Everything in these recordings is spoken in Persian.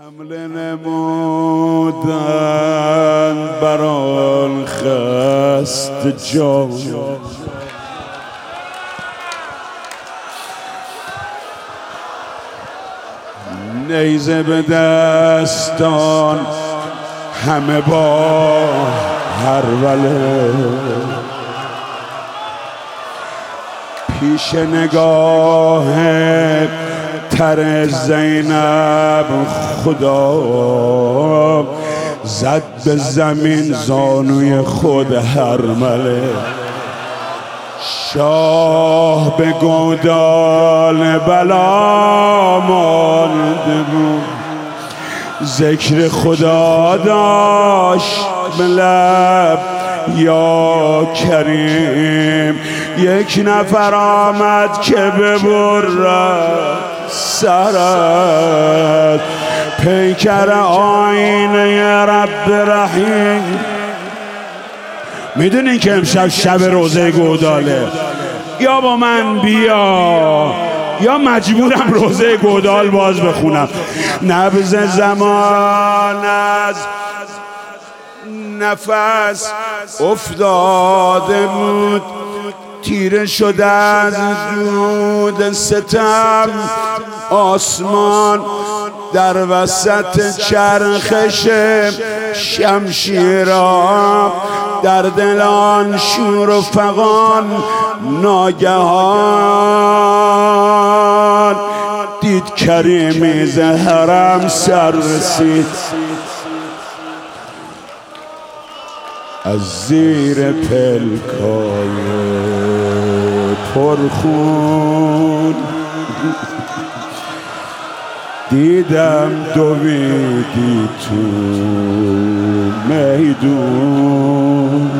حمله نمودن بران خست جان، نیزه به دستان همه با هروله، پیش نگاه تر زینب خدا زد به زمین زانوی خود هرمله. شاه به گودال بلا مانده بود، ذکر خدا داشت به لب یا کریم. یک نفر آمد که ببرد سرت پیکر آینه رب رحیم. میدونین که امشب شب روزه گوداله، یا با من بیا یا مجبورم روزه گودال باز بخونم. نبض زمان از نفس افتاده بود، تیره شده از دود ستم آسمان، در وسط چرخش شمشیرها در دلان شور و فغان. ناگهان دید کریمی ز حرم سر رسید، از زیر پلکای پرخون دیدم دویدی تو میدون.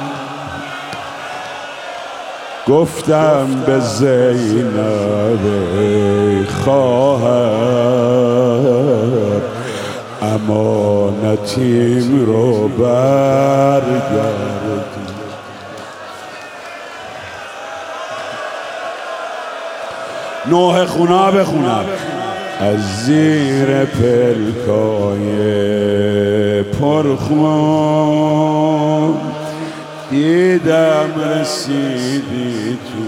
گفتم به زینب خواهر امانتیم رو برگردی. نوح خونا بخونم. از زیر پلکای پرخون دیدم رسیدی تو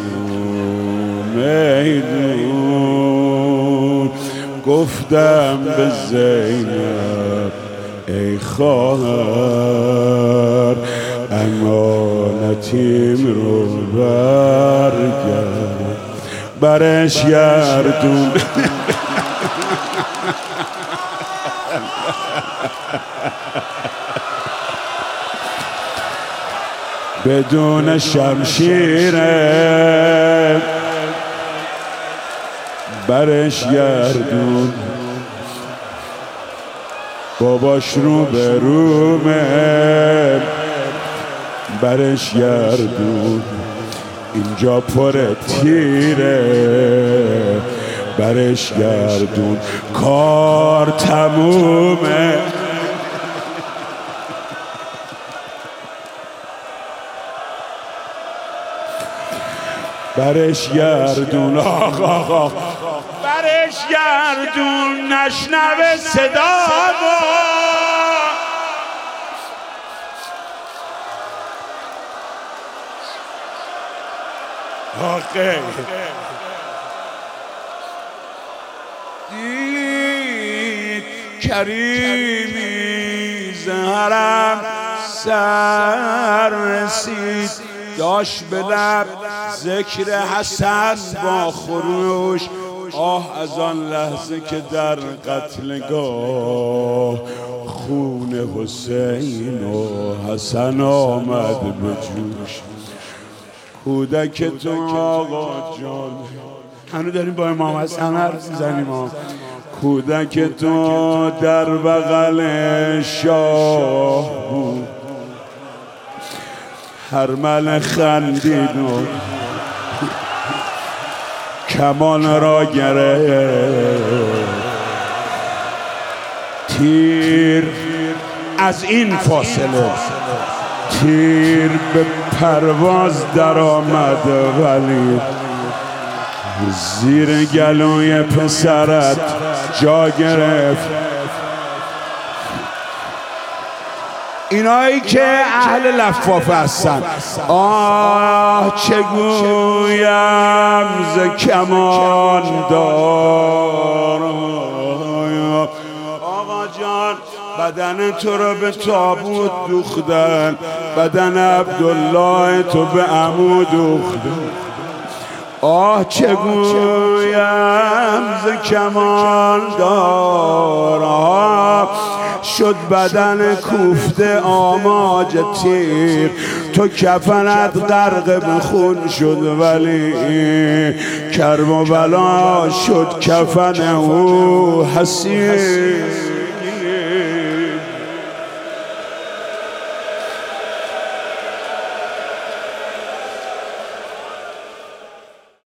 میدون. گفتم به زینب ای خواهر امانتیم رو برگرد، برش گردون. بدون شمشیره برش گردون. باباش رو به رومه برش گردون. اینجا پر تیره برش گردون. کار تمومه. برش گردون آقا، برش گردون نشنوه صدا آقا. دید کریمی ز حرم سر رسید، داشت به لب ذکر حسن با خروش. آه از آن لحظه که در قتلگاه خون حسین و حسن آمد به جوش. کودک تو آقا جان، هنو داریم با امام حسن حرف میزنیم. کودک تو در بغل شاه بود، هرمل خندید و کمان را گرفت. تیر از این فاصله تیر به پرواز در آمد، ولی زیر گلوی پسرت جا گرفت. اینایی که اهل لفافه هستن. آه چه گویم ز کمان دار آقا جان، بدن تو رو به تابوت دوختن، بدن عبدالله تو به عمود دوختن. آه چه گویم ز کمان دار شد بدن کوفته آماج تیر، تو کفنت غرق به خون شد ولی کرب و بلا شد کفن او حسیر.